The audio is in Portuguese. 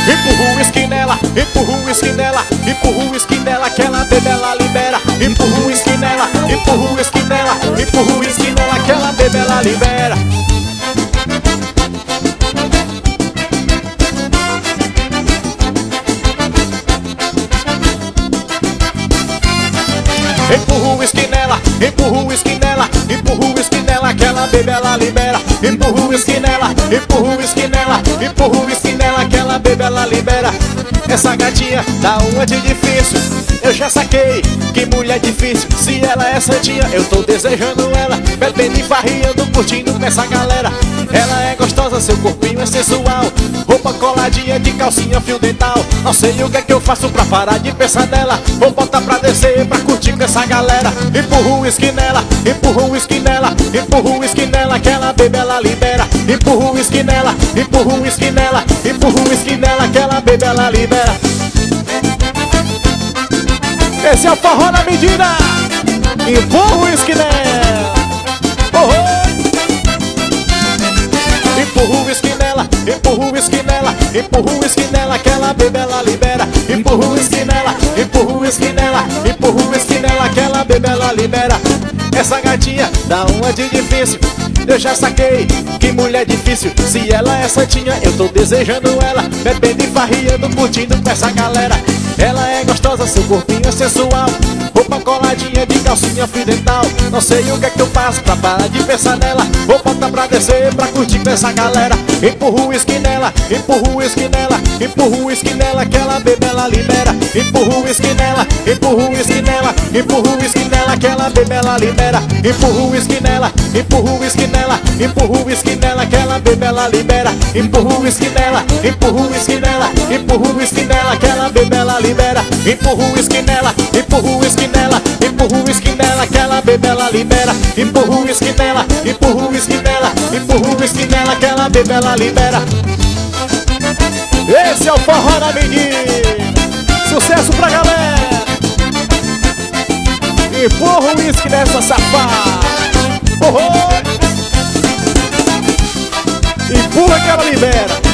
Empurra o uísque nela, empurra o uísque nela, empurra o uísque nela, que ela bebe, ela libera. Empurra o uísque nela, empurra o uísque nela, empurra o uísque nela, que ela bebe, ela libera. Empurra o uísque nela, empurra o uísque nela, empurra o uísque nela, que ela bebe, ela libera. Empurra o uísque nela, empurra o uísque nela, empurra o uísque nela, que ela bebe, ela libera. Essa gatinha dá uma de difícil, eu já saquei, que mulher difícil. Se ela é santinha, eu tô desejando ela, bebendo e farriando, curtindo com essa galera. Ela é gostosa, seu corpinho é sensual, roupa coladinha de calcinha, fio dental. Não sei o que é que eu faço pra parar de pensar nela. Vou botar pra descer, pra curtir com essa galera. Empurra o uísque nela, empurra o uísque nela, empurra o uísque nela, que ela bebe, ela libera. Empurra o uísque nela, empurra o uísque nela, empurra o uísque nela, que ela bebe, ela libera. Esse é o forró na medida. Empurra o uísque nela, empurra o uísque nela, empurra o uísque nela, empurra o uísque nela, que ela bebe, ela libera. Empurra o uísque nela, empurra o uísque nela, empurra o uísque nela, que ela bebe, ela libera. Essa gatinha dá uma de difícil, eu já saquei, que mulher difícil. Se ela é santinha, eu tô desejando ela, bebendo e farriando, curtindo com essa galera. Ela é gostosa, seu corpinho é sensual, roupa coladinha de calcinha, fio dental. Não sei o que é que eu faço pra parar de pensar nela. Vou botar pra descer, pra curtir com essa galera. Empurra o uísque nela, empurra o uísque nela, empurra o uísque nela, que ela bebe, ela libera. Empurra o uísque nela, empurra o uísque nela, empurra o uísque nela, que ela bebe, ela libera. Empurra o uísque nela, empurra o uísque nela, empurra o uísque nela, que ela bebe, ela libera. Empurra o uísque nela, empurra o uísque nela, empurra o uísque nela, que ela bebe, ela libera. Empurra o uísque nela, empurra o uísque nela, empurra o uísque nela, que ela bebe, ela libera. Empurra o uísque nela, empurra o uísque nela, empurra o uísque nela, que ela bebe, ela libera. Esse é o forró na medida. Sucesso pra galera. Empurra o uísque nessa safada. Empurra que ela libera.